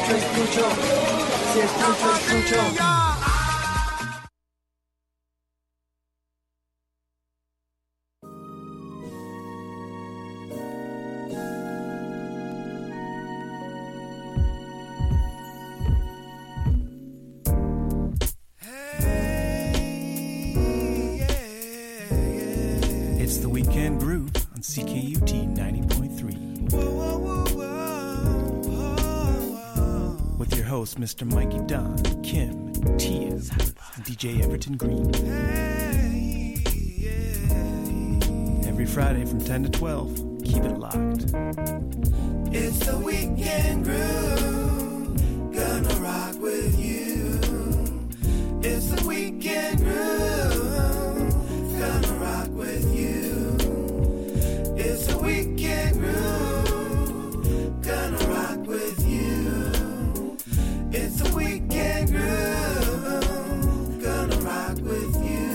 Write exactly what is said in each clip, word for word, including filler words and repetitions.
escucho, escucho. Si escucho, escucho. It's the Weekend Groove on C K U T ninety point three. With your host, Mister Mikey Don, Kim, Tia, and D J Everton Green. Every Friday from ten to twelve, keep it locked. It's the Weekend Groove, gonna rock with you. It's the Weekend Groove, gonna rock with you. It's the Weekend Groove, gonna rock with you. It's the Weekend Groove, gonna rock with you.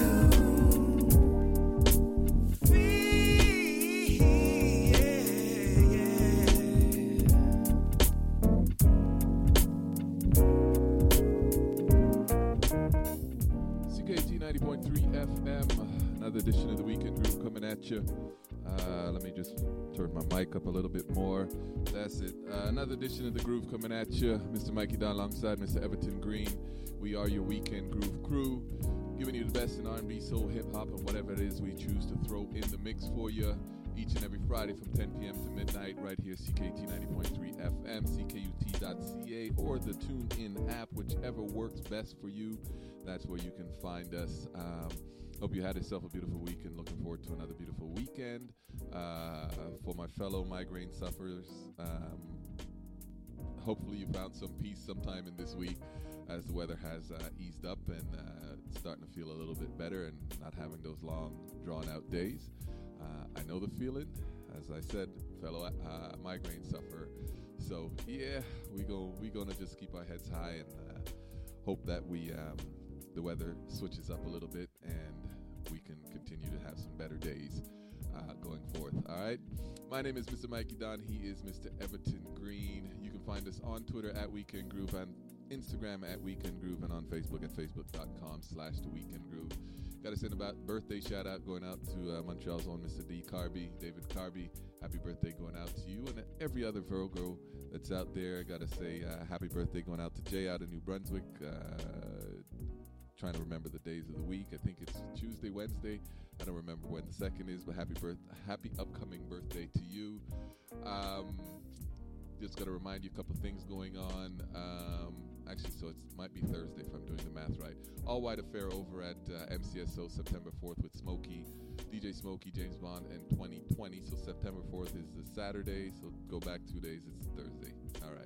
C K T ninety point three F M, another edition of the Weekend Groove coming at you. Uh, let me just turn my mic up a little bit more. That's it. Uh, another edition of the Groove coming at you. Mister Mikey Don alongside Mister Everton Green. We are your Weekend Groove crew, giving you the best in R and B, soul, hip-hop, and whatever it is we choose to throw in the mix for you each and every Friday from ten p.m. to midnight right here, C K T ninety point three F M, C K U T dot C A, or the TuneIn app, whichever works best for you. That's where you can find us. Um, hope you had yourself a beautiful week and looking forward to another beautiful weekend. Uh, for my fellow migraine sufferers, um, hopefully you found some peace sometime in this week as the weather has uh, eased up and uh, starting to feel a little bit better and not having those long, drawn-out days. Uh, I know the feeling, as I said, fellow uh, migraine sufferer. So yeah, we go. We gonna just keep our heads high and uh, hope that we um, the weather switches up a little bit and we can continue to have some better days uh, going forth. All right. My name is Mister Mikey Don. He is Mister Everton Green. You can find us on Twitter at Weekend Groove and Instagram at Weekend Groove and on Facebook at facebook.com slash the Weekend Groove. Got to send about birthday shout out going out to uh, Montreal's own Mister D. Carby, David Carby. Happy birthday going out to you and every other Virgo that's out there. Got to say uh, happy birthday going out to Jay out of New Brunswick. Uh, trying to remember the days of the week. I think it's Tuesday, Wednesday. I don't remember when the second is, but happy birth, happy upcoming birthday to you. Um, just got to remind you a couple things going on. Um, actually, so it might be Thursday if I'm doing the math right. All White Affair over at uh, M C S O September fourth with Smokey, D J Smokey, James Bond, and twenty twenty. So September fourth is the Saturday. So go back two days. It's Thursday. All right.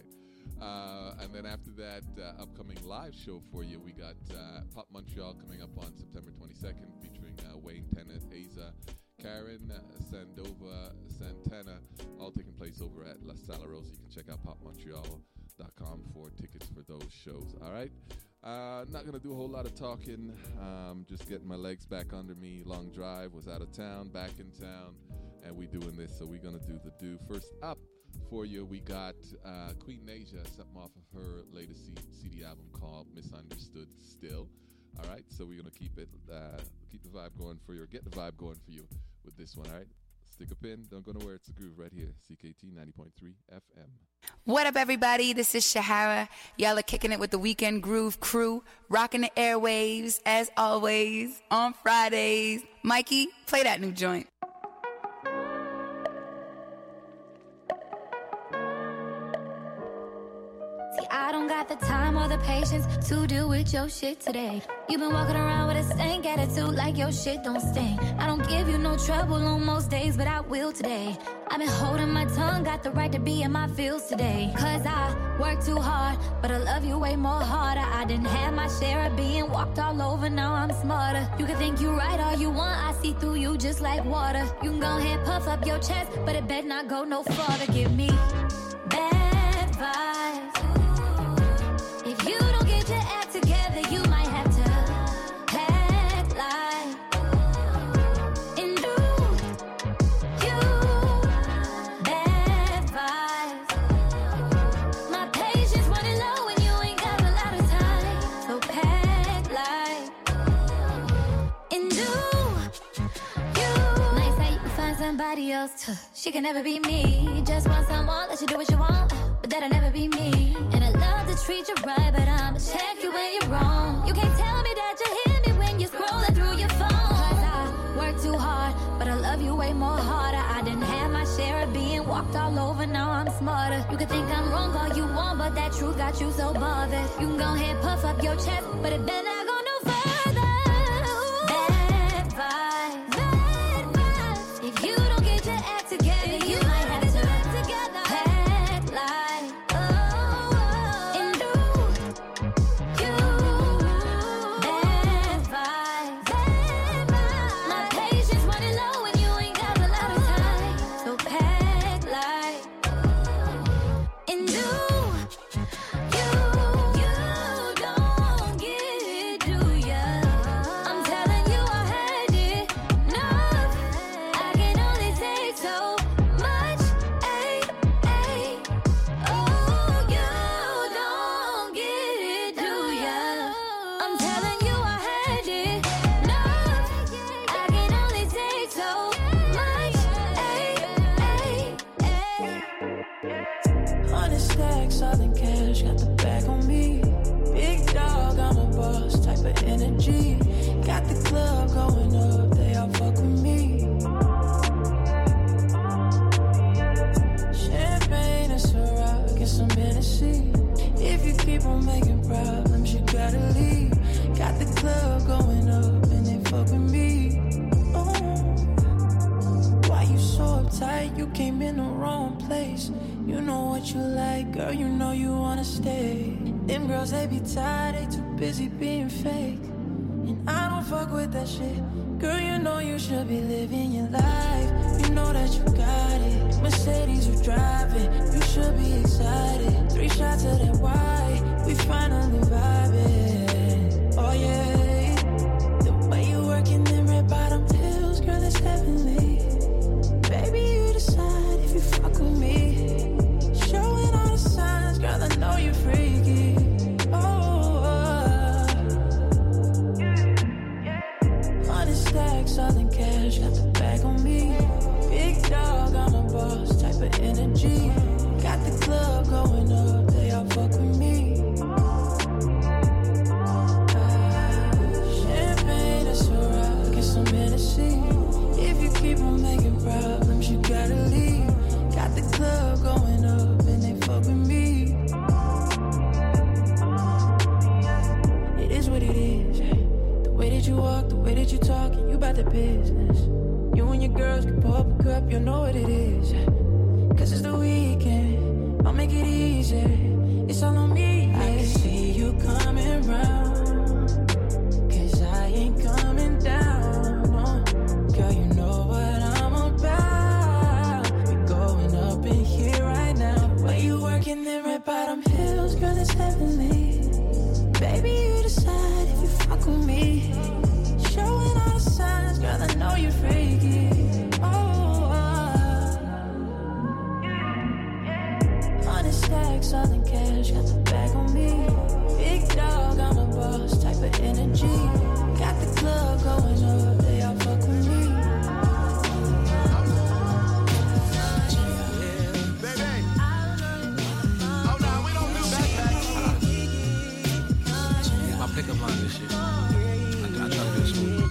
Uh, and then after that, uh, upcoming live show for you, we got uh, Pop Montreal coming up on September twenty-second, featuring uh, Wayne Tennant, Aza, Karen, uh, Sandova, Santana, all taking place over at La Sala Rosa. You can check out pop montreal dot com for tickets for those shows. All right. Uh, not going to do a whole lot of talking. Um, just getting my legs back under me. Long drive. Was out of town, back in town, and we doing this. So we're going to do the do. First up for you, we got uh, Queen Nasia, something off of her latest C D album called Misunderstood Still. All right. So we're going to keep it, uh, keep the vibe going for you, or get the vibe going for you with this one. All right. Stick a pin. Don't go nowhere. It's the groove right here. C K T ninety point three F M. What up, everybody? This is Shahara. Y'all are kicking it with the Weekend Groove crew, rocking the airwaves as always on Fridays. Mikey, play that new joint. I don't got the time or the patience to deal with your shit today. You've been walking around with a stank attitude like your shit don't stink. I don't give you no trouble on most days, but I will today. I've been holding my tongue, got the right to be in my feels today. Cause I work too hard, but I love you way more harder. I didn't have my share of being walked all over, now I'm smarter. You can think you right all you want, I see through you just like water. You can go ahead, puff up your chest, but it better not go no farther. Give me bad vibes. If you don't get your act together, you might have to pack light and do you bad vibes. My patience running somebody else. She can never be me. Just want someone, let you do what you want, but that'll never be me. And I love to treat you right, but I'ma check you when you're wrong. You can't tell me that you hear me when you're scrolling through your phone. Cause I work too hard, but I love you way more harder. I didn't have my share of being walked all over, now I'm smarter. You can think I'm wrong all you want, but that truth got you so bothered. You can go ahead, puff up your chest, but it better not go no further. Ooh. Bad vibes, bad vibes. If you don't get your act together, you, you might have to act together. Bad life, oh, oh. And do you. Bad vibes, bad vibes. My patience running low and you ain't got a lot of time. So pack light and do. Energy, got the club going up, they all fuck with me. Champagne and Ciroc and some Hennessy. If you keep on making problems, you gotta leave. Got the club going up and they fuck with me. Oh, why you so uptight? You came in the wrong place. You know what you like, girl, you know you wanna stay. Them girls, they be tired, they too busy being fake. And I don't fuck with that shit. Girl, you know you should be living your life. You know that you got it. Mercedes you driving, you should be excited. Three shots of that white, we finally vibing. Oh yeah, the way you working them red bottom heels, girl, it's heavenly. Baby, you decide if you fuck with me. Showing all the signs, girl, I know you're freaky. Oh, uh, money stacks, Southern cash, got the bag on me. Big dog, I'm a boss, type of energy. Got the club going up, they all fuck with me. Champagne and Ciroc and some Hennessy. If you keep on making problems, you gotta leave. Got the club going up and they fuck with me. It is what it is. The way that you walk, the way that you talk, and you about the business. You and your girls can pull up a cup, you know what it is. Cause it's the weekend, I'll make it easy. It's all on me. I can see you coming round, cause I ain't coming down. No. Girl, you know what I'm about. We're going up in here right now. When you working them red bottom hills, girl, it's heavenly. Baby, you decide if you fuck with me. Showing all the signs, girl, I know you're freaky. Oh, uh, money stacks, Southern cash, got the bag on me. Big dog, I'm a boss, type of energy. Got the club going up, they all fuck with me. Pick up on this shit. I, I try to do smooth.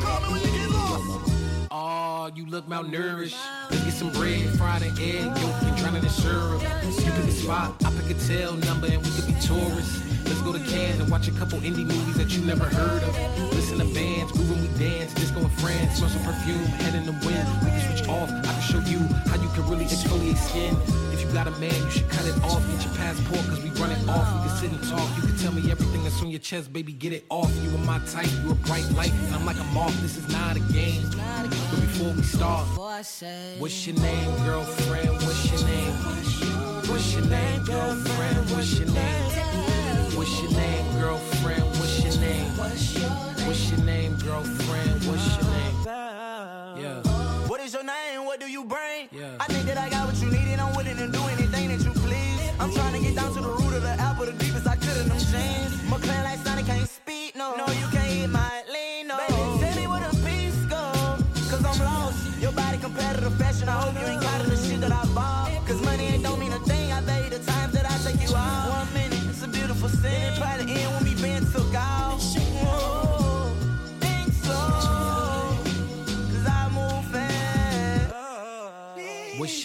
Oh, you look malnourished. Let's get some bread, fried an egg, yolk, and drown it in syrup. You pick a spot, I pick a tail number, and we could be tourists. Let's go to Cannes and watch a couple indie movies that you never heard of. Listen to bands, groove when we dance, disco in France, smell some perfume, head in the wind. We can switch off, I can show you how you can really exfoliate skin. If you got a man, you should cut it off. Get your passport, cause we run it off. We can sit and talk, you can tell me everything that's on your chest, baby, get it off. You are my type, you a bright light, and I'm like a moth, this is not a game. But before we start, what's your name, girlfriend, what's your name? What's your name, girlfriend, what's your name? What's your name, girlfriend, what's your name? What's your name, girlfriend, what's your name? Yeah. What is your name, what do you bring? Yeah. I think that I got what you need and I'm willing to do anything that you please. I'm trying to get down to the root of the apple, the deepest I could in them jeans. McLaren like Sonic can't speak, no. No, you can't hit my lean, no. Baby, tell me where the peace go, cause I'm lost. Your body competitive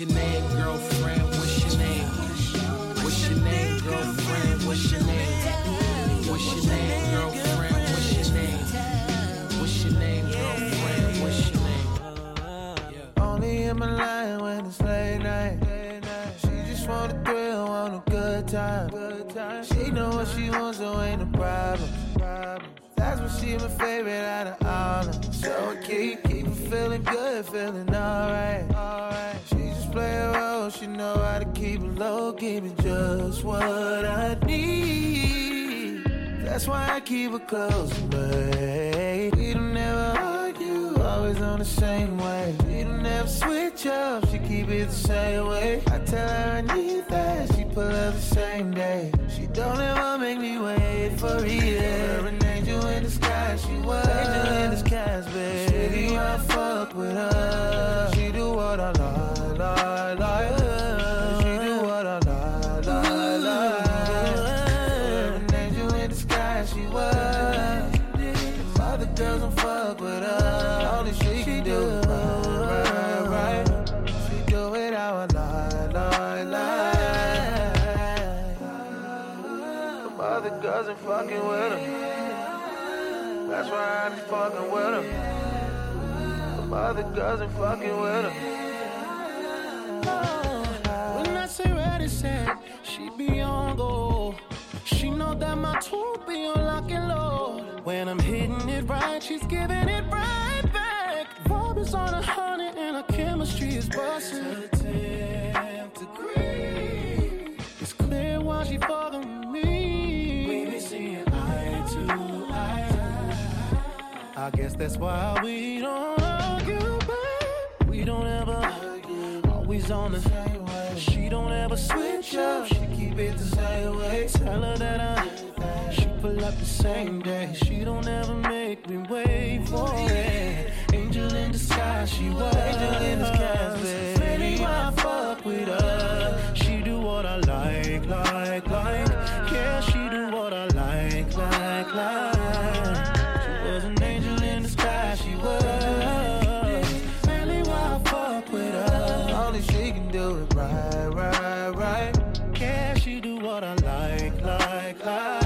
your name, girlfriend? What's your name? What's your name, girlfriend? What's your name? What's your name, girlfriend? What's your name? What's your name, girlfriend? What's your name? Only in my line when it's late night. She just want a thrill, want a good time. She know what she wants, so ain't no problem. That's what she my favorite out of all of them. So I keep, keep her feeling good, feeling alright. She just play a role, she know how to keep it low, give me just what I need. That's why I keep her close to me. We don't ever argue, always on the same way. We don't ever switch up, she keep it the same way. I tell her I need that, she pull up the same day. She don't ever make me wait for a year. An angel in the sky, she was angel in disguise, baby. Shitty, I fuck with her. She do what I like, like, like her. She do what I like, like, like. An angel in the sky, she was. Other girls don't fuck with her. Only she can do it right, right, right. She do it how I like, like, like. Some other girls ain't fucking with her. That's why I be fucking with her. Some other girls ain't fucking with her. When I say ready, set, she be on go. She know that my tool be on lock and load. When I'm hitting it right, she's giving it right back. Vibe is on a hundred and our chemistry is busting. To the tenth degree, it's clear why she fucking with me. We be seeing eye to eye. I guess that's why we don't argue, babe. We don't ever argue. Always on the same way. She don't ever switch up. She keep it the same way. Tell her that I, she pull up the same day. She don't ever make me wait for it. Angel in the sky, she was. Angel in the sky, baby. I fuck with her. She do what I like, like, like. Yeah, she do what I like, like, like. She was an angel in the sky, she was. Really, why I fuck with her? Only she can do it right, right, right. Yeah, she do what I like, like, like.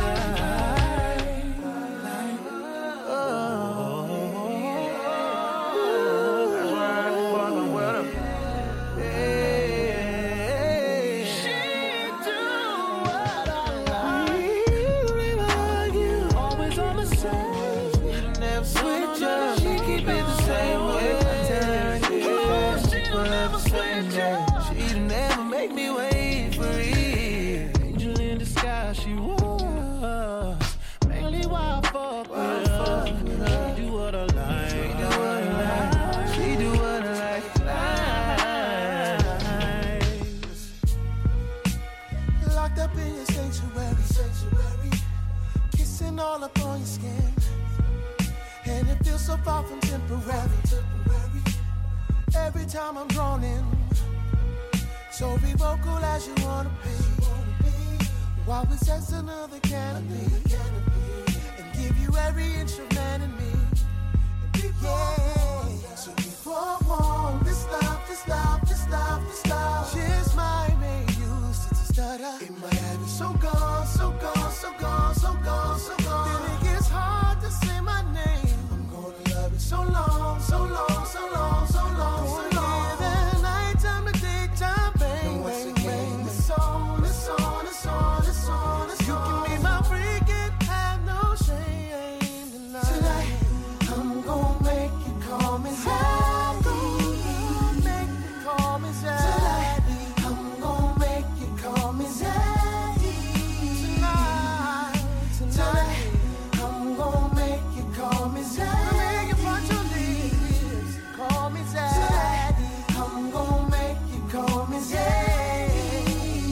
All up on your skin, and it feels so far from temporary. temporary. Every time I'm drawn in, so be vocal as you wanna be. While we sex another canopy, and give you every inch of man in me. Yeah. So before long, this love, this love, this love, this love, just my main use to stutter. It might have you so gone, so gone, so gone, so gone, so gone. Then it gets hard to say my name. I'm gonna love you so long, so long, so long, so long, so long. The nighttime, the daytime, bang, bang, bang. It's on, it's on, it's on, it's on, it's on. You can be my freak and have no shame tonight. Tonight, I'm gonna make you call me Zaddy. Make you call me Zaddy. I'm gonna make you call me Zaddy. Tonight, tonight, I'm gonna make you call me Zaddy. Make you put your lips, call me Zaddy. I'm gonna make you call me Zaddy.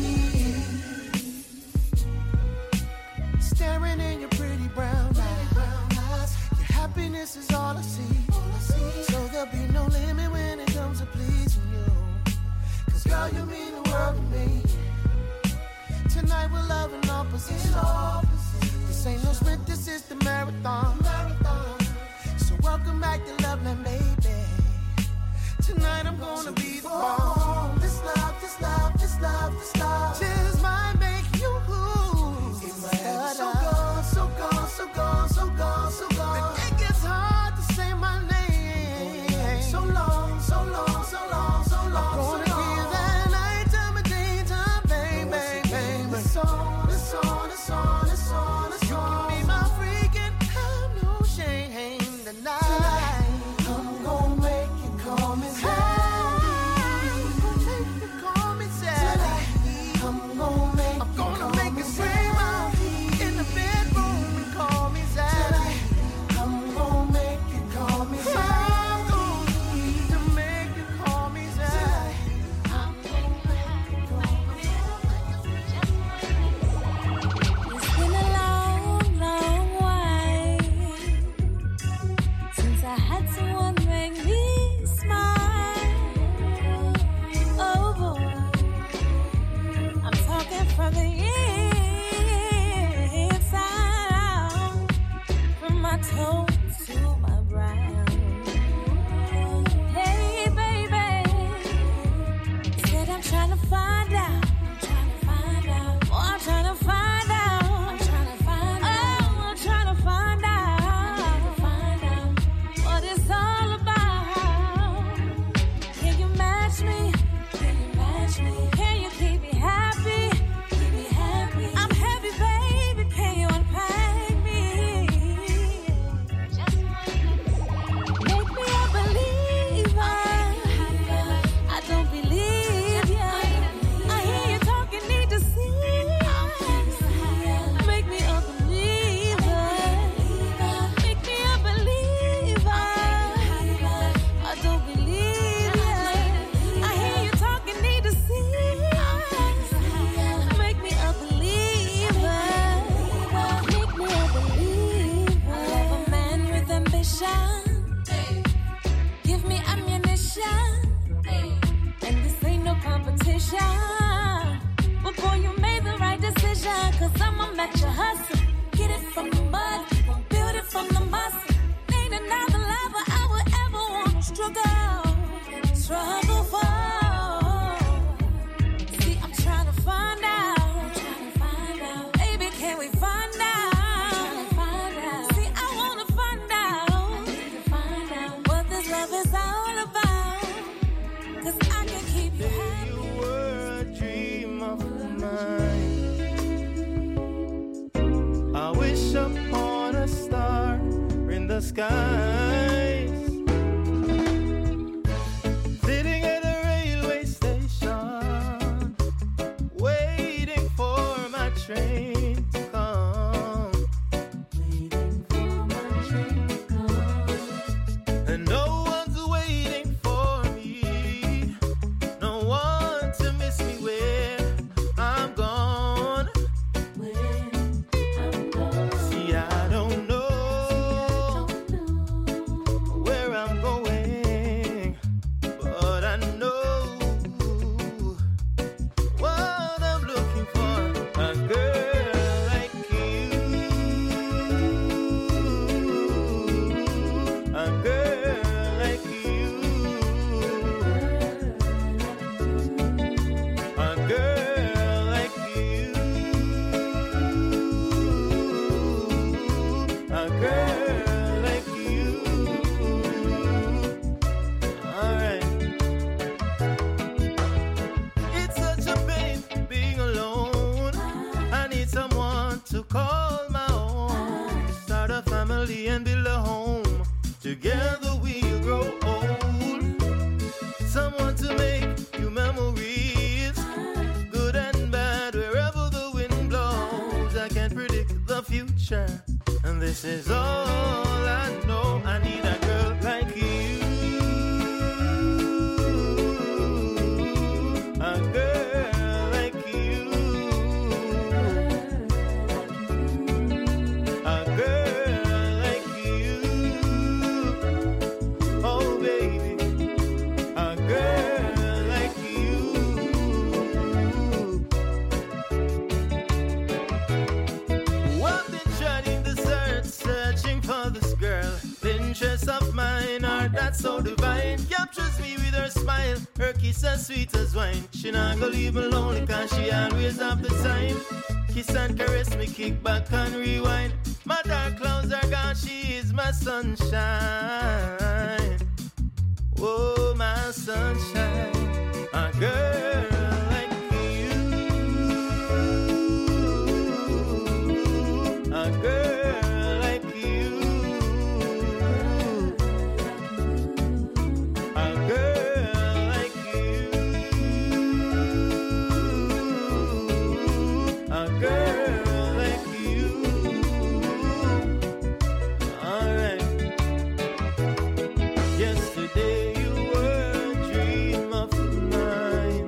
Staring in your pretty brown eyes, your happiness is all I see. So there'll be no limit when it comes to pleasing you. Cause girl, you mean the world to me. Tonight we're loving opposites. This ain't no sprint, this is the marathon. So welcome back to Loveland, baby. Tonight I'm gonna be the bomb. This let you hustle. Get it from the mud, build it from the muscle. Ain't another lover I would ever want to struggle, struggle for. See, I'm trying to find out, trying to find out. Baby, can we find out? Trying to find out. See, I wanna find out, I need to find out what this love is all about. 'Cause I can keep you happy. You were a dream of mine. I wish upon a star in the skies, sitting at a railway station, waiting for my train to come, waiting for my train to come, and no one's waiting for me, no one to miss me where I'm gone. See, I don't know where I'm going, but I know what I'm looking for. A girl like you, a girl like you, a girl like you, a girl like you. Alright. It's such a pain being alone. I need someone to call my own. Start a family and build a home. Together we'll grow old. Someone to make new memories, good and bad, wherever the wind blows. I can't predict the future, and this is all I know. I need a girl like you, a girl like you, a girl like you. Oh baby, a girl like you. I've been treading the search, searching for this girl. The interest of mine, art that's so divine, captures me with her smile. Her kiss as sweet as wine. She not gonna leave me lonely, 'cause she always have the time. Kiss and caress me, kick back and rewind. My dark clouds are gone, she is my sunshine. Oh, my sunshine. A girl like you, a girl like you, a girl like you, a girl like you. Alright. Yesterday you were a dream of mine.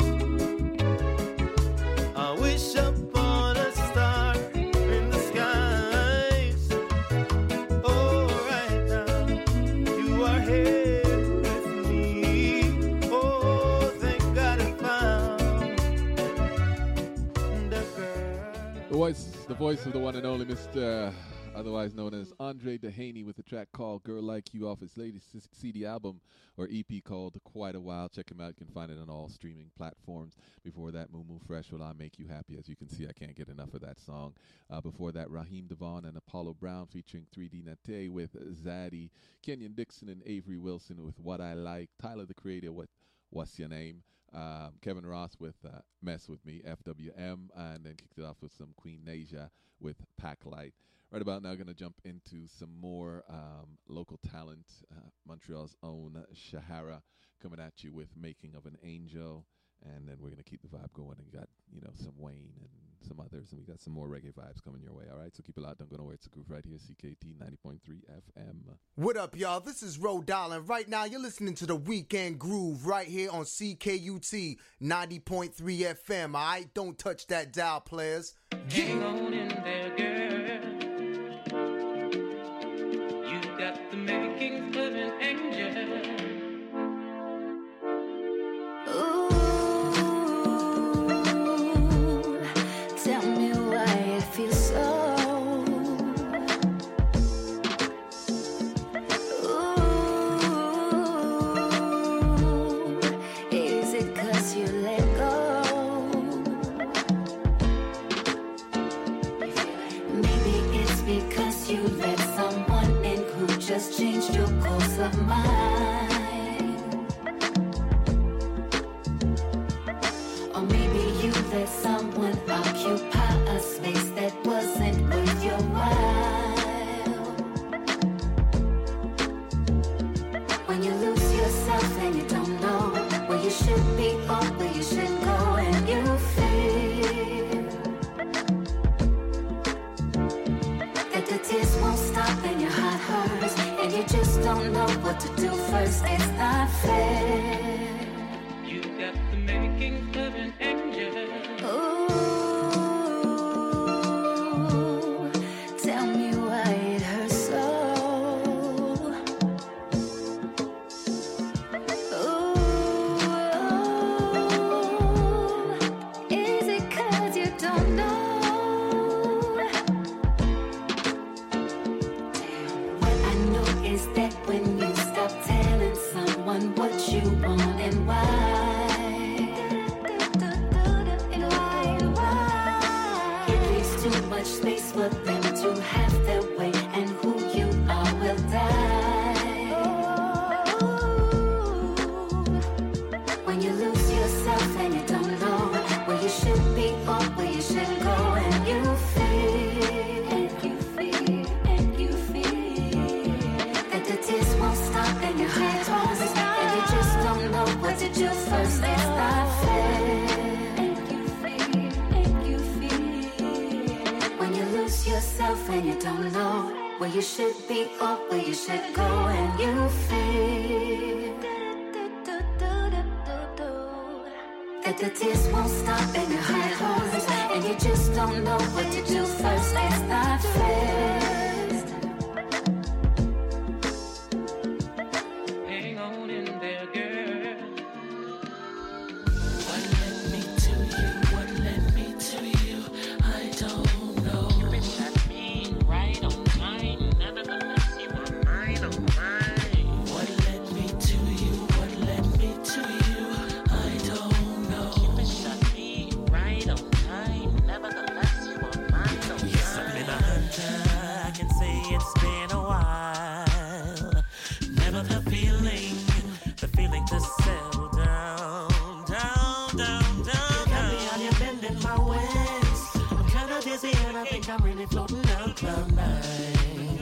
I wish upon a star in the skies. Oh, right now you are here with me. Oh, thank God I found the girl. The voice, the voice of the one and only Mister otherwise known as Andre Dehaney, with a track called Girl Like You off his latest C D album or E P called Quite a While. Check him out. You can find it on all streaming platforms. Before that, Moo Moo Fresh, Will I Make You Happy? As you can see, I can't get enough of that song. Uh, before that, Raheem Devon and Apollo Brown featuring three D Nate with Zaddy. Kenyon Dixon and Avery Wilson with What I Like. Tyler, the Creator, with What's Your Name? Um, Kevin Ross with uh, Mess With Me, F W M. And then kicked it off with some Queen Nasia with Pack Light. Right about now, going to jump into some more um, local talent. Uh, Montreal's own Shahara coming at you with Making of an Angel. And then we're going to keep the vibe going. And you got, you know, some Wayne and some others. And we got some more reggae vibes coming your way. All right, so keep it loud. Don't go nowhere. It's a groove right here. C K T ninety point three F M. What up, y'all? This is Rhode Island. Right now, you're listening to the Weekend Groove right here on C K U T ninety point three F M. All right, don't touch that dial, players. Hang on in there, girl. You got the makings of an angel. Ooh, tell me why it feels let someone occupy a space that wasn't worth your while. When you lose yourself and you don't know where you should be or where you should go, and you feel that the tears won't stop and your heart hurts, and you just don't know what to do first. It's not fair. You got the makings of an angel. Ooh, tell me why it hurts so. Ooh, is it 'cause you don't know? What I know is that when you stop telling someone what you want and why, space for them to have their way, and who you are will die. When you lose yourself and you don't know where you should be or where you should go, and you feel, and you feel, and you feel that the tears won't stop and your heart hurts, and you just don't know what to do first. It's not fair. Yourself and you don't know where you should be or where you should go, and you feel that the tears won't stop and your heart hurts, and you just don't know what to do first. It's not fair. Hang on in there, girl. What led me to you? What led me to you? I don't. I'm really floating down cloud nine.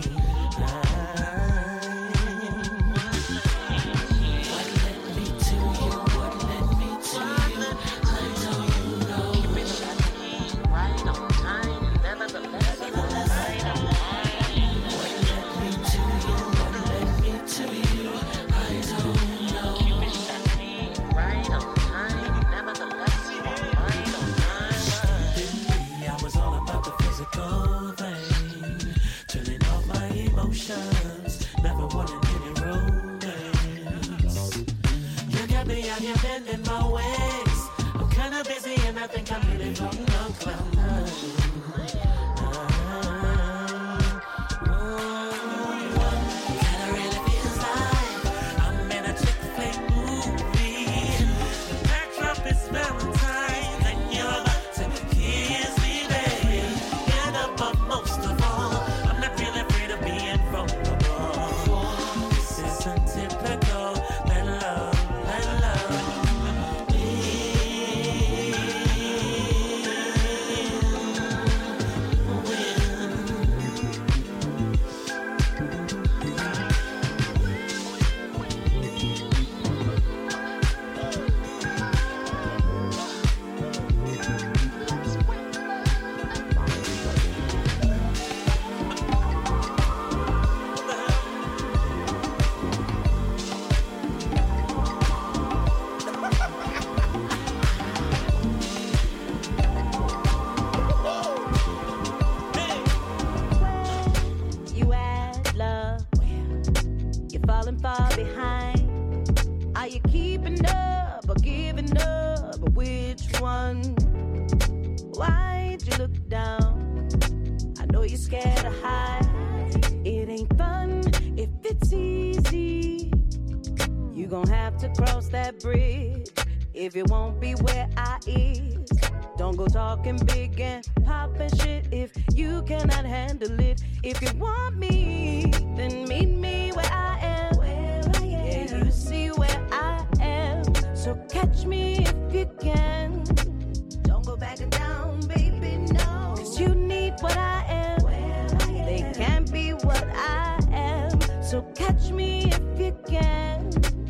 What led me to you? What led me to you? I don't know. You've been right on time, nevertheless, right on time. What led me to you? What led me to you? I don't know. You've been right on time, nevertheless, right on time. I was all about the physical thing, turning off my emotions, never wanted any romance. You got me out here bending my ways. I'm kinda busy and I think I'm really floating on cloud nine. Kinda really feels like I'm in a chick flick movie. The backdrop is Valentine's and you're about to kiss me, baby. And above most of all, I'm not really afraid of being vulnerable. This isn't typical. Let love, let love be. You add love, you're falling far behind. Are you keeping up or giving up? Which one? Why'd you look down? I know you're scared to hide. It ain't fun if it's easy. You gon' have to cross that bridge if it won't be where I is. Don't go talking big and popping shit if you cannot handle it. If you want me, then meet me where I am. Where I am. Yeah, you see where I am. So catch me if you can. Don't go back So catch me if you can.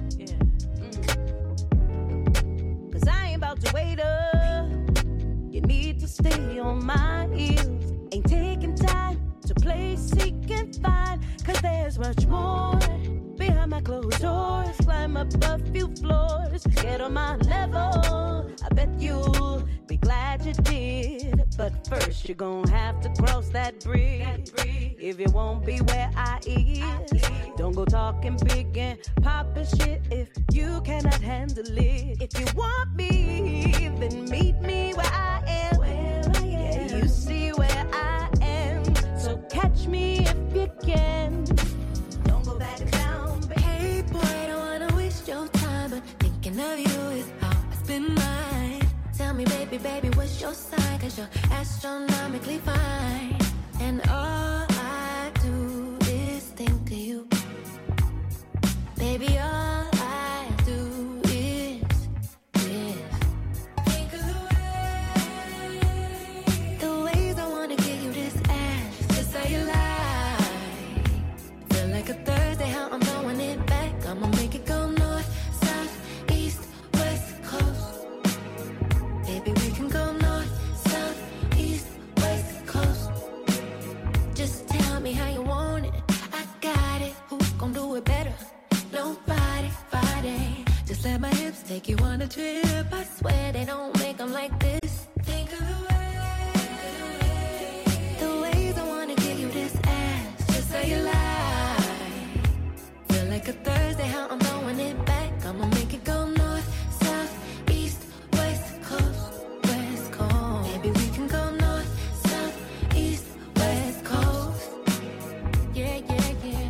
Cause I ain't about to wait up. You need to stay on my heels. Ain't taking time to play seek and find. Cause there's much more behind my closed doors. Climb up a few floors, get on my level. I bet you'll be glad you did. But first you're gonna have to cross that bridge. If you won't be where I is, don't go talking big and popping shit if you cannot handle it. If you want me, then meet me where I am. Yeah, you see where I am. So catch me if you can. Don't go back down, baby. Hey boy, I don't wanna waste your time, but thinking of you is how I spend mine. Tell me, baby, baby, what's your sign? Cause you're astronomically fine. And all I do is think of you. Baby, all I do is, is think of the way, the ways I wanna give you this ass, just how you lie. Feel like a Thursday, how I'm throwing it back. I'ma make it go north, south, east, west coast. Baby, we can go north, south, east, west coast. Just tell me how you want it. I got it. Who gon' do it better? Nobody, Friday. Just let my hips take you on a trip. I swear they don't make them like this. Think of the way, the ways I wanna give you this ass, just how you lie. Feel like a Thursday, how I'm throwing it back. I'ma make it go north, south, east, west coast, west coast. Maybe we can go north, south, east, west coast. Yeah, yeah, yeah.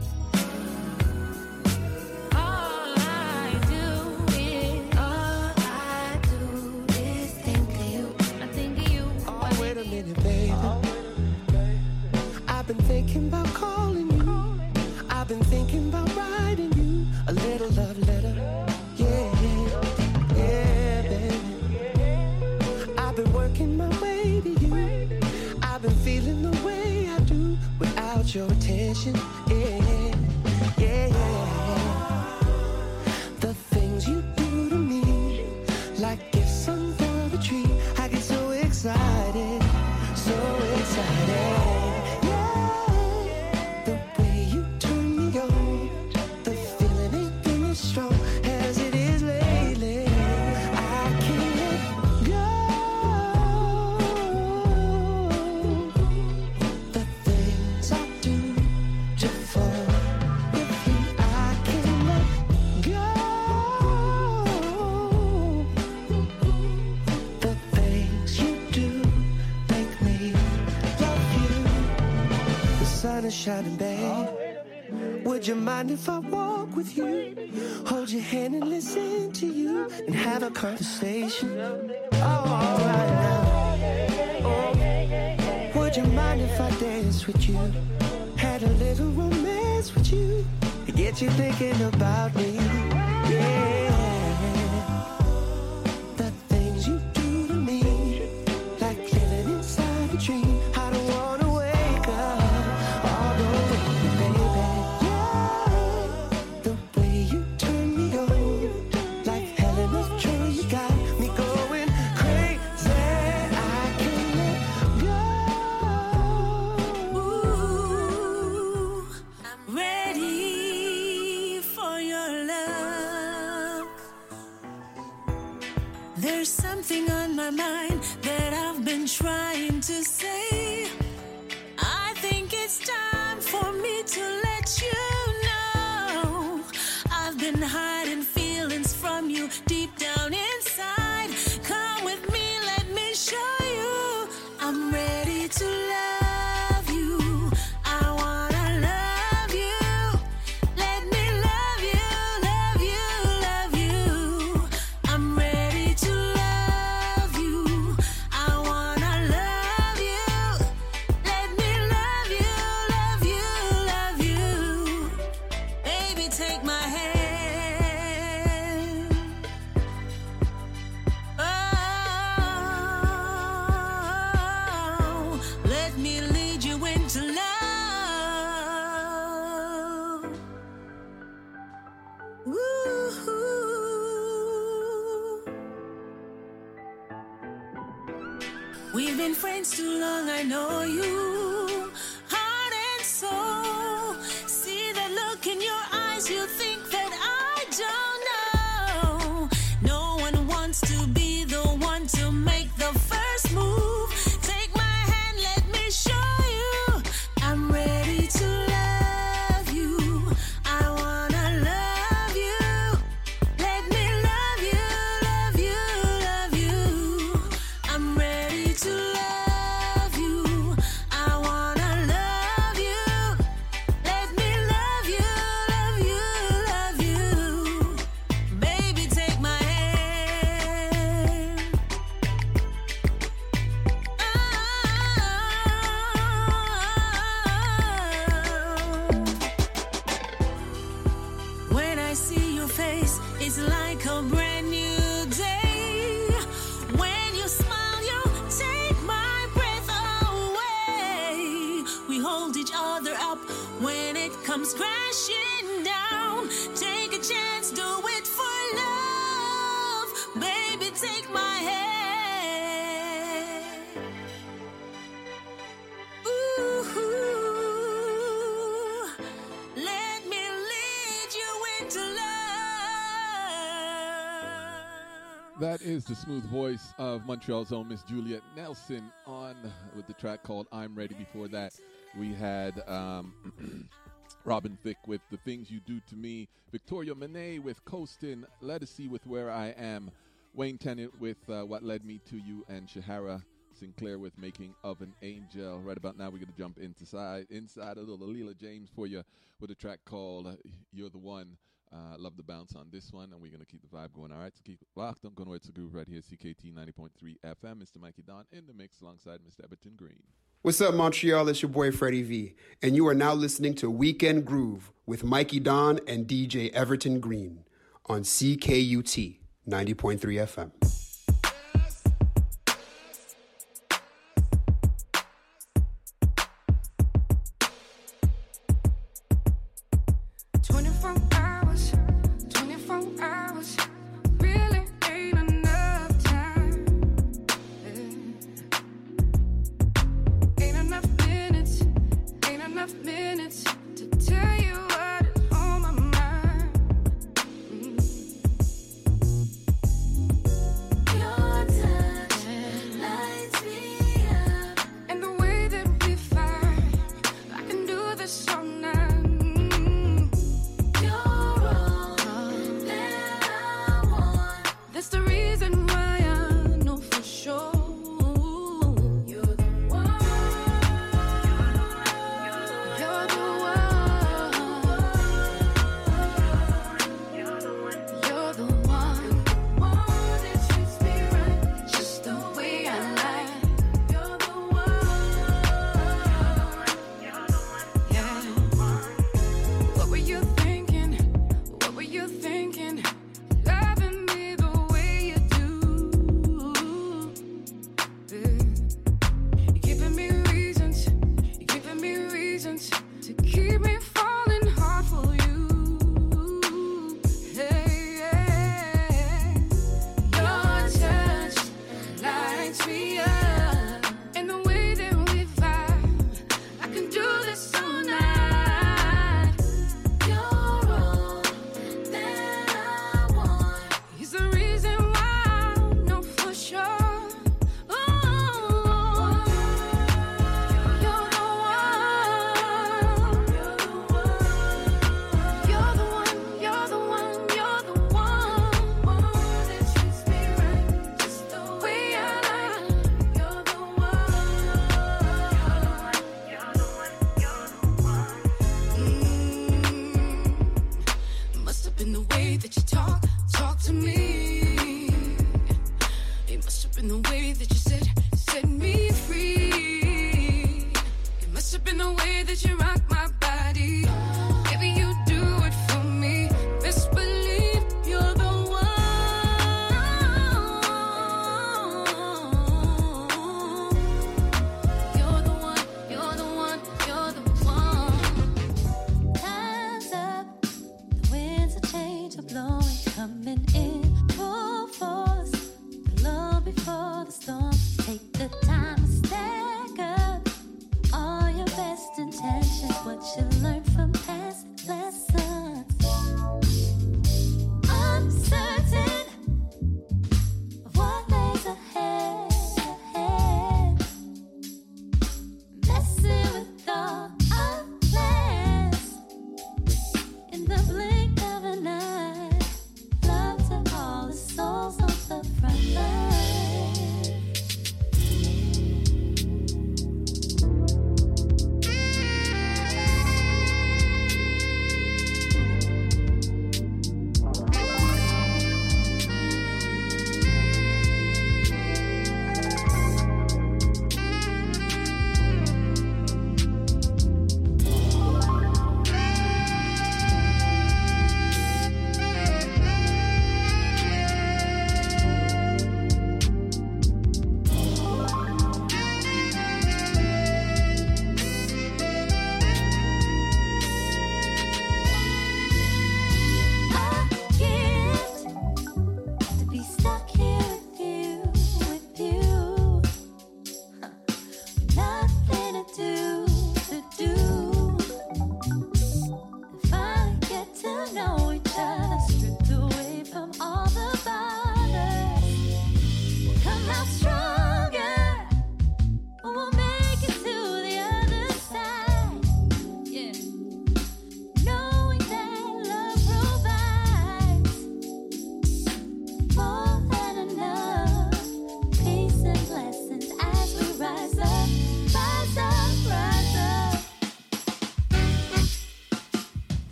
All I do is, all I do is think of you. I think of you. Oh, wait a minute, baby. I've been thinking about calling you. I've been thinking about writing you a little love letter. Yeah, yeah, yeah, baby. I've been working my way to you. I've been feeling the way I do without your attention. Yeah, yeah, yeah. The things you do to me, like gifts under the tree. I get so excited, so excited. Is shining, babe. Would you mind if I walk with you? Hold your hand and listen to you and have a conversation. Oh, all right now. Oh. Would you mind if I dance with you? Had a little romance with you to get you thinking about me. Yeah. The things you do to me, like living inside a dream. I don't wanna wake up. There's something on my mind that I've been trying to say. We've been friends too long, I know you, heart and soul. See that look in your eyes, you think that I don't know. No one wants to be the one to make the first move. Take my hand, let me show you. I'm ready to love you. I wanna love you. Let me love you, love you, love you. I'm ready to love you. I wanna love you. Let me love you, love you, love you. Baby, take my hand. When I see your face, it's like a brand new day. When you smile, you take my breath away. We hold each other up when it comes crashing down. Take a chance, do it for love. Baby, take my hand. Ooh, let me lead you into love. That is the smooth voice of Montreal's own Miss Juliet Nelson on with the track called I'm Ready. Before that, we had um, Robin Thicke with The Things You Do to Me, Victoria Monet with Coastin', Ledisi with Where I Am, Wayne Tennant with uh, What Led Me to You, and Shahara Sinclair with Making of an Angel. Right about now, we're going to jump inside, inside a little Leela James for you with a track called You're the One. Uh, love the bounce on this one, and we're going to keep the vibe going. All right, so keep it locked. I'm going to It's a Groove right here, C K T ninety point three F M. Mister Mikey Don in the mix alongside Mister Everton Green. What's up, Montreal? It's your boy Freddie V, and you are now listening to Weekend Groove with Mikey Don and D J Everton Green on C K U T ninety point three F M. twenty-four hours, twenty-four hours, really ain't enough time. Ain't enough minutes, ain't enough minutes to tell you what is on my mind.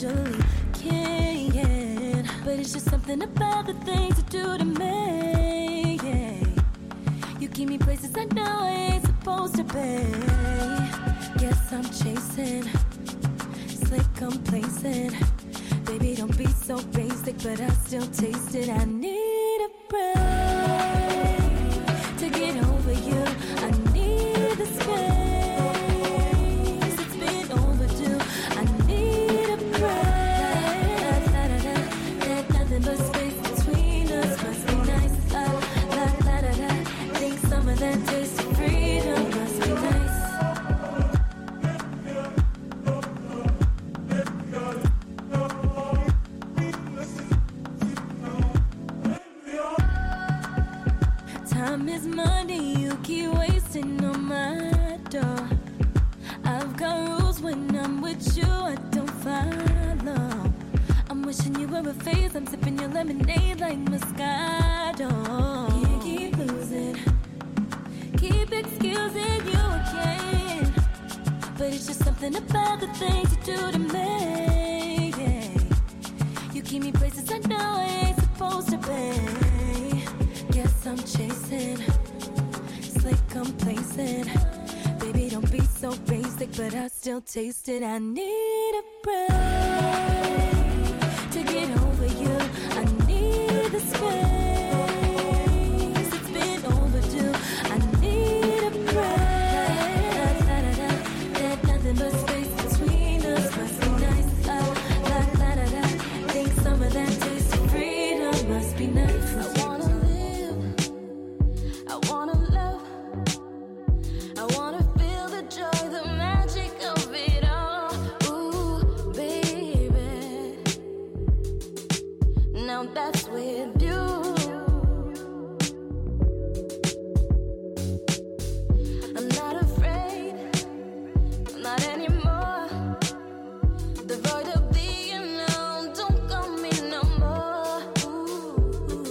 usually can, but it's just something about the things you do to me. Yeah. You keep me places I know I ain't supposed to be. Guess I'm chasing, slick complacent. Baby, don't be so basic, but I still taste it. I need a break to get over you. I need the space. It's been overdue. I need a break. There's nothing but space between us. Must be nice. La la la la la. Think some of that taste of freedom must be nice. Time is money, you keep wasting on my door. I've got rules when I'm with you, I don't follow. I'm wishing you were a phase, I'm sipping your lemonade like Moscato. Can't keep losing, keep excusing you again, but it's just something about the things you do to me. Yeah. You keep me places I know I ain't supposed to be. Guess I'm chasing, slick complacent. Baby, don't be so basic, but I still taste it. I need a break to get over you. I need the space. It's been overdue. I need a break. There's nothing but space between us. Must be nice. La la la la la. Think some of that taste of freedom must be nice. I wanna live. I wanna love. I wanna feel the joy, the magic of it all. Ooh, baby. Now that's with you. I'm not afraid, not anymore. The void of being alone don't come me no more. Ooh.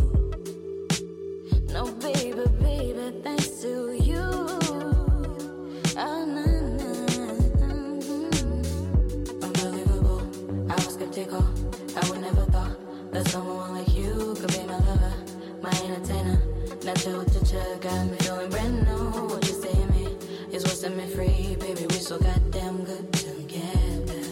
No, baby, baby, thanks to you. Oh, nah, nah. Unbelievable, I was skeptical. I would never thought that someone like you could be my lover, my entertainer. Natural teacher, got me feeling brand new. What you say to me is what set me free. Baby, we so goddamn good together.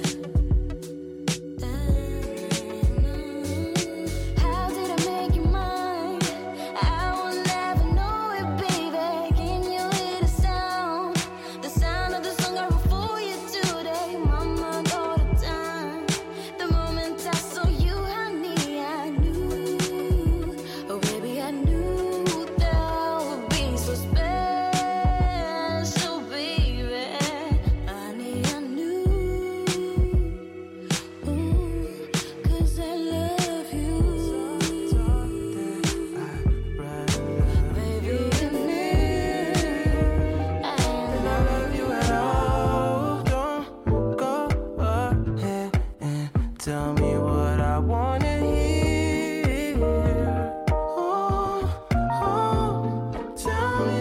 How did I make you mine? I will never know it, baby. Can you hear the sound? The sound of the song I wrote for you today. Mama, all the time. The moment I saw you, honey, I knew. Oh, baby, I knew that would be so special, baby. Honey, I knew. Ooh, 'cause I love you. Baby, you knew. I love you at all. Don't go ahead and tell me what I wanna hear. Oh, oh, tell me.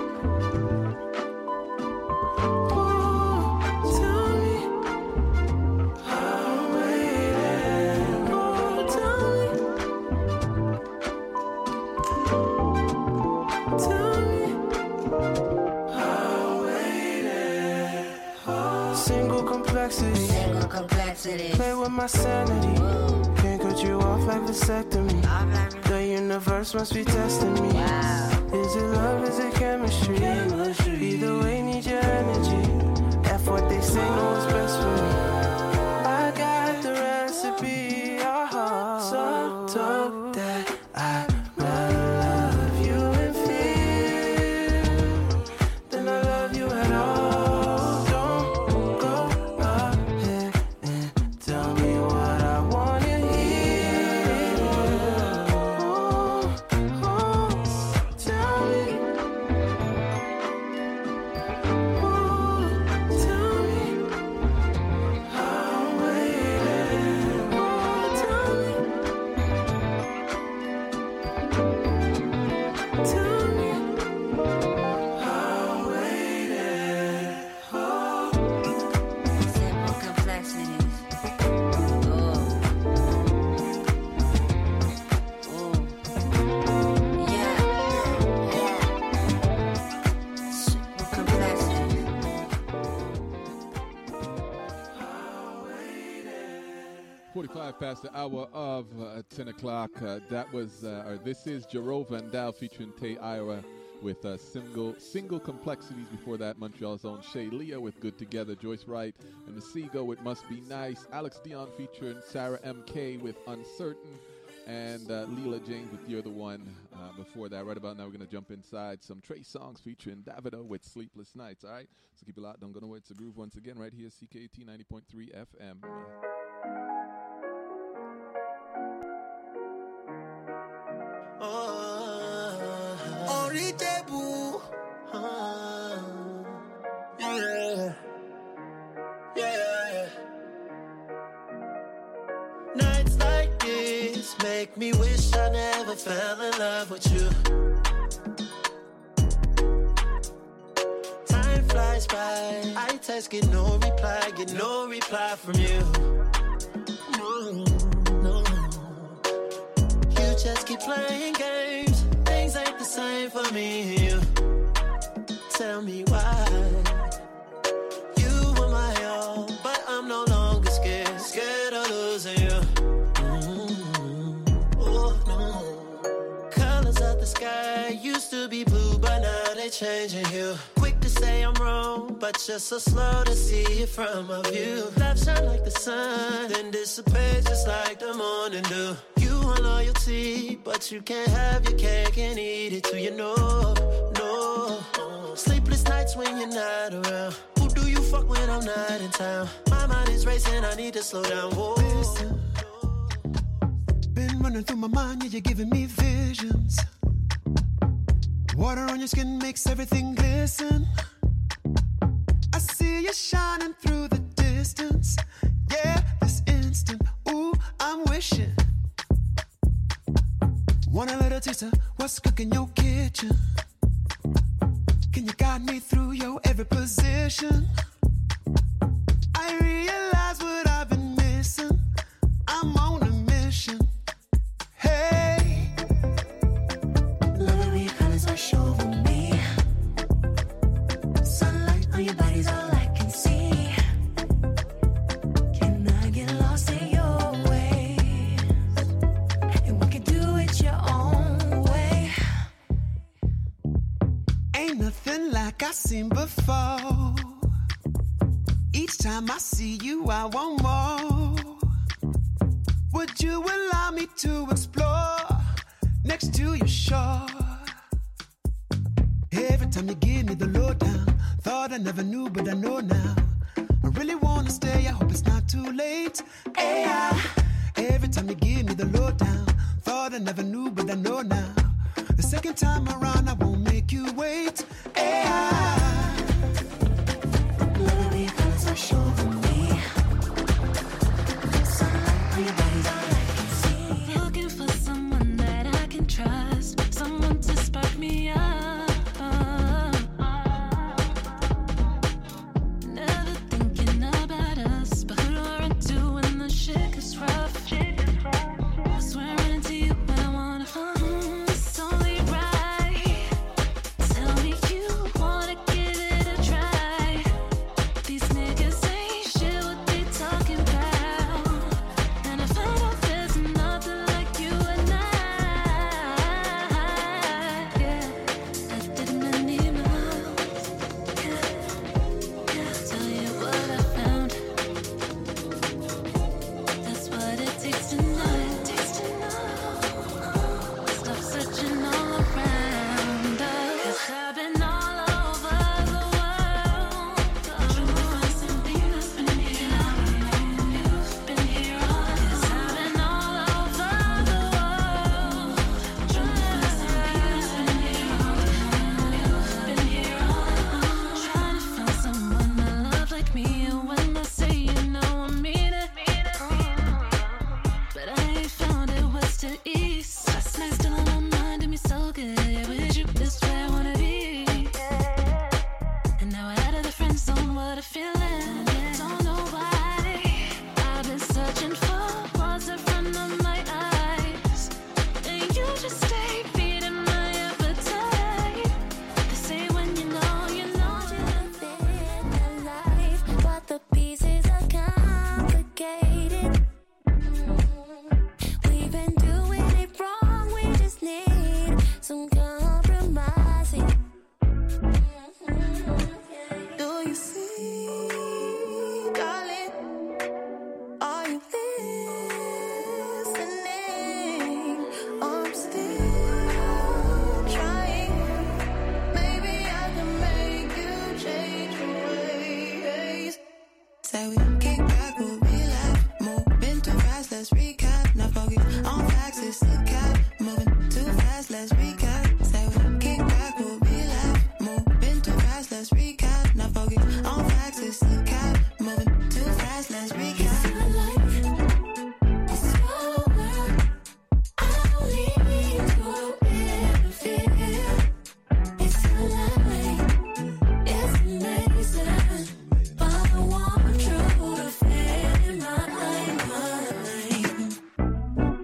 Oh, tell me. I'm waiting. Oh, tell me. Tell me. I'm waiting. Single complexity. Single complexity. Play with my sanity. Can't cut you off like vasectomy. The universe must be testing me. Is it love? Is it chemistry? Either way, need your energy. F what they say, know what's best for me. I got the recipe. Oh, so dope that I rather love you and feel than I love you at all. Don't go ahead and tell me what I wanna hear. Oh, oh, tell me. Oh, tell me. Five past the hour of uh, ten o'clock. Uh, that was, uh, or this is Jero Van Dal featuring Tay Ira with uh, single single complexities. Before that, Montreal's own Shay Leah with Good Together. Joyce Wright and the Seagull with Must Be Nice. Alex Dion featuring Sarah M K with Uncertain. And uh, Leela James with You're the One. Uh, before that, right about now, we're going to jump inside some Trey Songz featuring Davido with Sleepless Nights. All right? So keep it locked. Don't go nowhere. It's a groove once again right here, C K U T ninety point three F M. Oh, Henri Debout. Oh, yeah. Yeah. Nights like this make me wish I never fell in love with you. Time flies by. I text, get no reply, get no reply from you. No, no. You just keep playing games. Things ain't the same for me and you. Tell me why. You were my all, but I'm no longer scared. Scared of losing you. Mm-hmm. Oh, no. Colors of the sky used to be blue, but now they changing hue. Quick to say I'm wrong, but you're so slow to see it from a view. Love shine like the sun, then dissipate just like the morning dew. You want loyalty, but you can't have your cake and eat it too. You know, no. Sleepless nights when you're not around. Who do you fuck when I'm not in town? My mind is racing, I need to slow down. Whoa. Listen, been running through my mind, yeah, you're giving me visions. Water on your skin makes everything glisten. I see you shining through the distance. Yeah, this instant, ooh, I'm wishing. Want a little taste of what's cooking your kitchen? Can you guide me through your every position? I realize what I've been missing. I'm on a mission. Hey, loving your colors wash over me. Sunlight on your body's all I can see. Can I get lost in your ways? And we can do it your own way. Ain't nothing like I've seen before. Each time I see you, I want more. Would you allow me to explore next to your shore? Every time you give me the lowdown, thought I never knew, but I know now. I really wanna stay, I hope it's not too late. Hey, I, every time you give me the lowdown, thought I never knew, but I know now. The second time around, I won't make you wait. Hey, I, loving your colors wash over me. Sunlight on your body's all I can see. Looking for someone that I can trust, someone to spark me up. Never thinking about us, but who do I run to when the shit gets rough? I swear I run into you when I wanna. Mm, it's only right.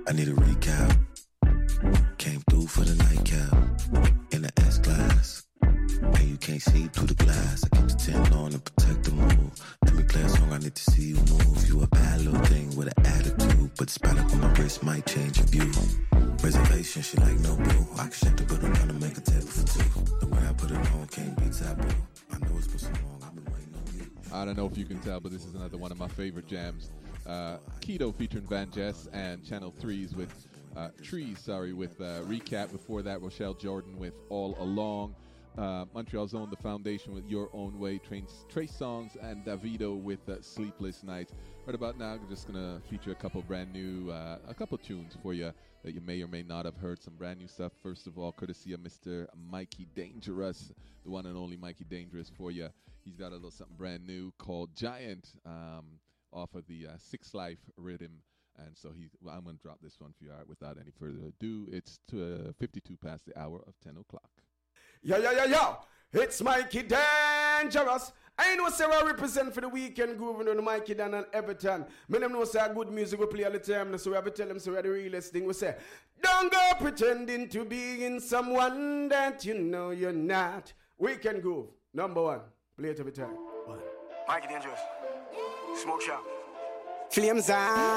I need a recap. Came through for the nightcap in the S-Class. And you can't see through the glass. I keep the tent on and protect the move. Let me play a song, I need to see you move. You a bad little thing with an attitude, but the spot up on my wrist might change your view. Reservation, she like no blue. I can shake the but I'm gonna make a table for two. The way I put it on can't be taboo. I know it's been so long, I've been waiting on you. I don't know if you can tell, but this is another one of my favorite jams. Uh, Keto featuring Van Jess and Channel threes with uh, Trees, sorry, with uh, Recap. Before that, Rochelle Jordan with All Along. Uh, Montreal's Own The Foundation with Your Own Way. Trace, Trace Songs and Davido with uh, Sleepless Nights. Right about now, I'm just going to feature a couple brand new, uh, a couple tunes for you that you may or may not have heard. Some brand new stuff. First of all, courtesy of Mister Mikey Dangerous, the one and only Mikey Dangerous for you. He's got a little something brand new called Giant um, off of the uh, Six Life rhythm. And so he, well, I'm going to drop this one for you. All right, without any further ado, it's to, uh, fifty-two past the hour of ten o'clock. Yo, yo, yo, yo, it's Mikey Dangerous. I know say I represent for the weekend groove on Mikey Dan and Everton. Me them know say good music we play all the time, so we have to tell them so we're the realest thing we say. Don't go pretending to be in someone that you know you're not. Weekend groove, number one. Play it every time. One. Mikey Dangerous. Smoke shop. Flames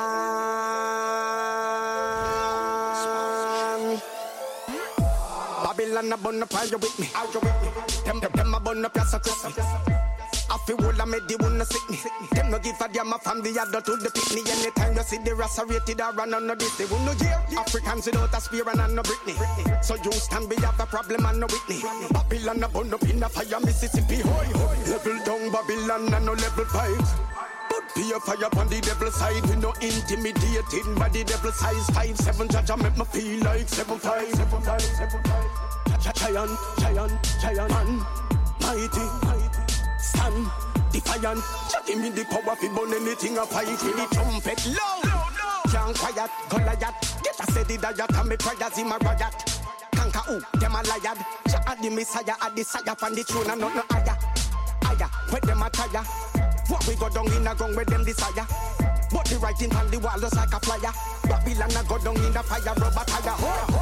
on. Babylon a bun up, are you with me? Are you with me? Them, them, them a bun up, yes, a Christmas. I feel all I made the one no sick me. Them no give a damn from the adult to the pitney. Anytime you see the racer-rated or run on no this, they won't no hear. Africans without a spear and no Britney. So you stand be have a problem and no Whitney. Babylon a bun up in a fire, Mississippi. Hoy, hoy. Level down Babylon and no level vibes. Be a fire on the devil's side. We no intimidating by the devil's size. Five, seven, judge, I make me feel like seven, five, seven, five, seven, five. Giant, giant, giant, man, mighty, mighty, stand, defiant. Just give me the power to burn anything I fight with the trumpet loud. Can't quiet, Goliath. Get a steady diet and me prayers in my riot. Conquer who, them a liar. Jah a the Messiah, a the Sire from the throne and not no higher. Higher, where them a tire. What we go down in a ground where them desire. But the writing on the wall just like a flyer. Babylon a go down in the fire, rubber tire.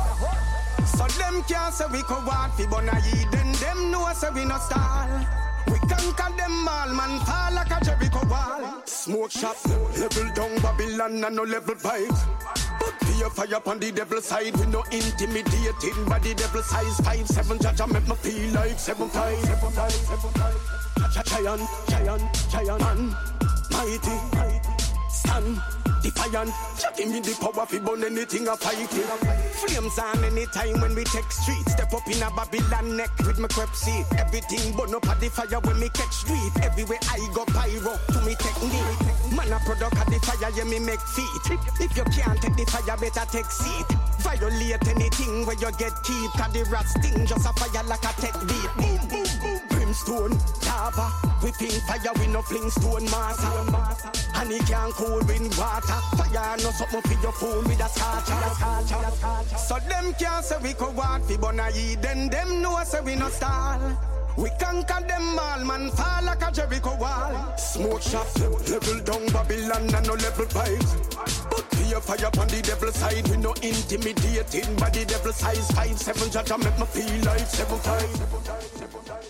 So them can't say we could walk fi but ye. Then them know say we no stall. We conquer them all, man, fall like a Jericho wall. Smoke shop, level down Babylon and no level vibes. But be a fire upon the devil's side. We no intimidating by the devil's size. Five, seven, judge, I make me feel like seven, five, seven, five, seven, five. Giant, giant, giant, man, mighty, mighty, stand, defiant. Just give me the power to burn anything I fight with. Flames on anytime when we take streets. Step up in a Babylon neck with my crep seat. Everything burn up at the fire when me catch street. Everywhere I go pyro to me technique. Man a product of the fire, yeah me make feet. If you can't take the fire, better take seat. Violate anything where you get keep. Cause the rat sting just a fire like a tech beat. Boom, boom, boom. Brimstone, lava. We feel fire, we no fling stone master. And it can't cool in water. Fire no something for your phone with a scotch. So them can't say we could walk fi but ye. Then them know say we no stall. We conquer them all, man, fall like a Jericho wall. Smoke shop, level down Babylon and no level vibes. But be a fire on the devil's side. We no intimidating by the devil's size. Five, seven, judge, I make me feel like seven, five, seven, five, seven, five.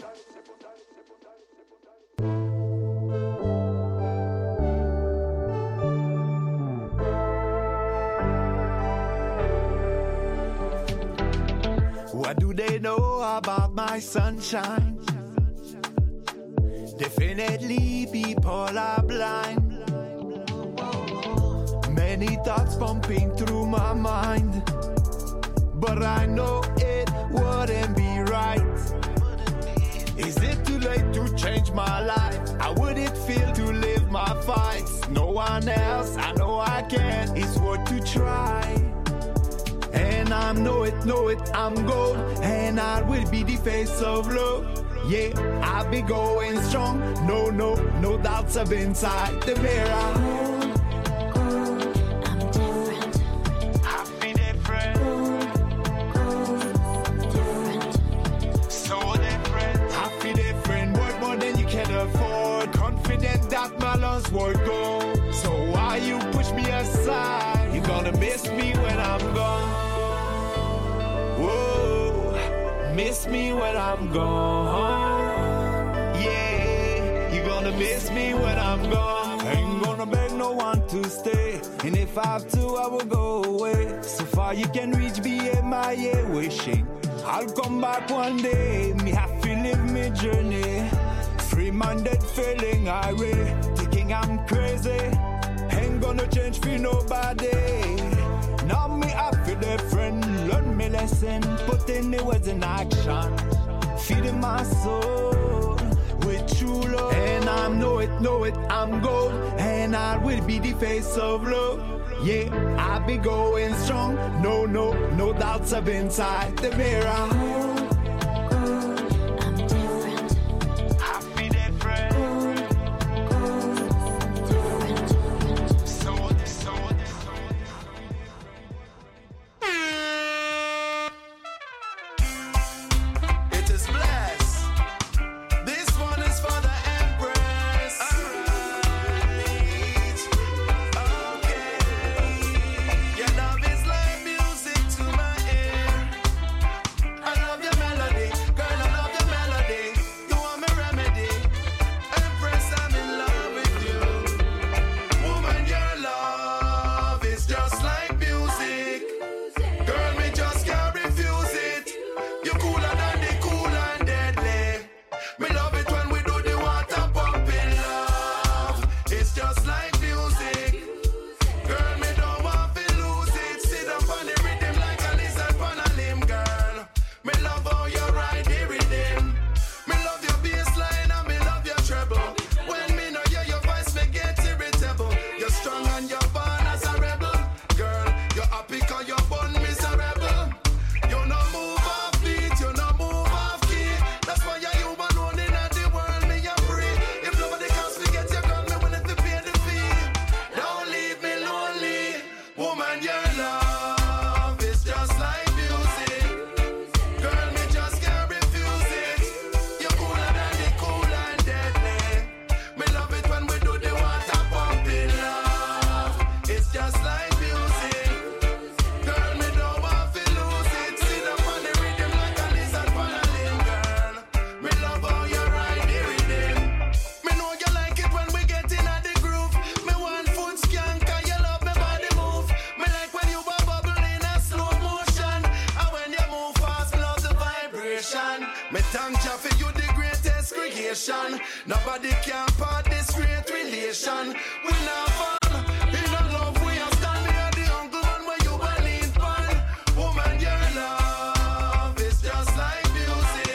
What do they know about my sunshine? Definitely people are blind. Many thoughts pumping through my mind, but I know it wouldn't be right. Is it too late to change my life? How would it feel to live my fights? No one else, I know I can. It's worth to try. And I know it, know it, I'm gold. And I will be the face of love. Yeah, I'll be going strong. No, no, no doubts of inside the mirror. I'm different. Happy different. Different. So different. Happy different. Work more than you can afford. Confident that my lost won't go. So why you push me aside? You're gonna miss miss me when I'm gone. Whoa, miss me when I'm gone. Yeah, you're gonna miss me when I'm gone. Ain't gonna beg no one to stay, and if I have to, I will go away. So far you can reach me in my ear, wishing I'll come back one day. Me have to live me journey, free-minded, feeling irate, thinking I'm crazy. Ain't gonna change for nobody. Now me have to different, learn me lesson, put in the words in action, feeding my soul with true love. And I know it, know it, I'm gold, and I will be the face of love. Yeah, I'll be going strong. No, no, no doubts of inside the mirror. Nobody can part this great relation. We not fall in love. We are standing at the uncle man where you believe on. Woman, your love is just like music.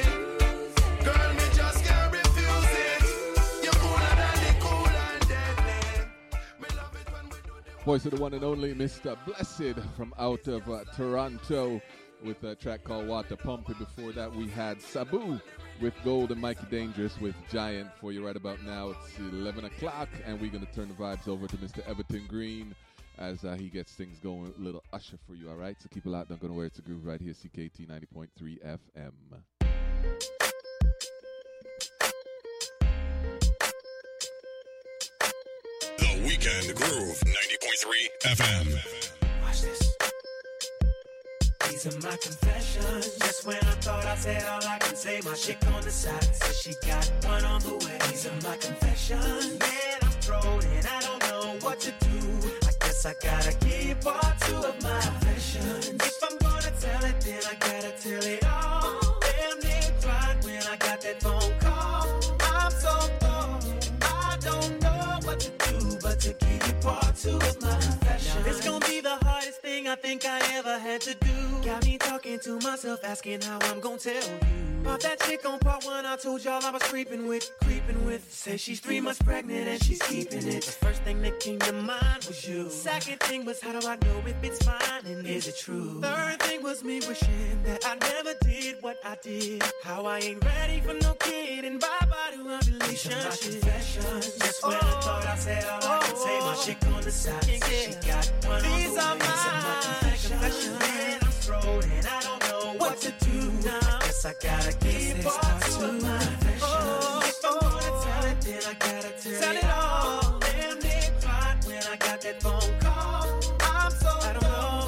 Girl, me just can't refuse it. You're cooler than the cool and deadly. Me love it when we do the Voice of the one and only Mister Blessed from out of uh, Toronto with a track called Water Pumping. Before that, we had Sabu with Gold and Mikey Dangerous with Giant for you right about now. It's eleven o'clock, and we're going to turn the vibes over to Mister Everton Green as uh, he gets things going. A little Usher for you, all right? So keep it locked. Don't go nowhere. It's a groove right here, C K T ninety point three F M. The Weekend Groove, ninety point three F M. Watch this. These are my confessions. Just when I thought I said all I can say, my chick on the side says she got one on the way. These are my confessions. Man, I'm thrown and I don't know what to do. I guess I gotta keep part two of my confessions. If I'm gonna tell it, then I gotta tell it all. Damn near cried when I got that phone call. I'm so dumb, I don't know what to do but to keep part two of my confessions. Now, this gon' be the hardest thing I think I ever had to do. Got me talking to myself, asking how I'm gon' tell you. About that chick on part one, I told y'all I was creeping with, creeping with. Say she's three months pregnant and she's keeping it. The first thing that came to mind was you. Second thing was, how do I know if it's mine and is it true? Third thing was me wishing that I never did what I did. How I ain't ready for no kid and bye-bye to our relationship. Confessions. Just when oh, I thought I said all oh, I could say, my chick on the side, yeah. She got one. These on are my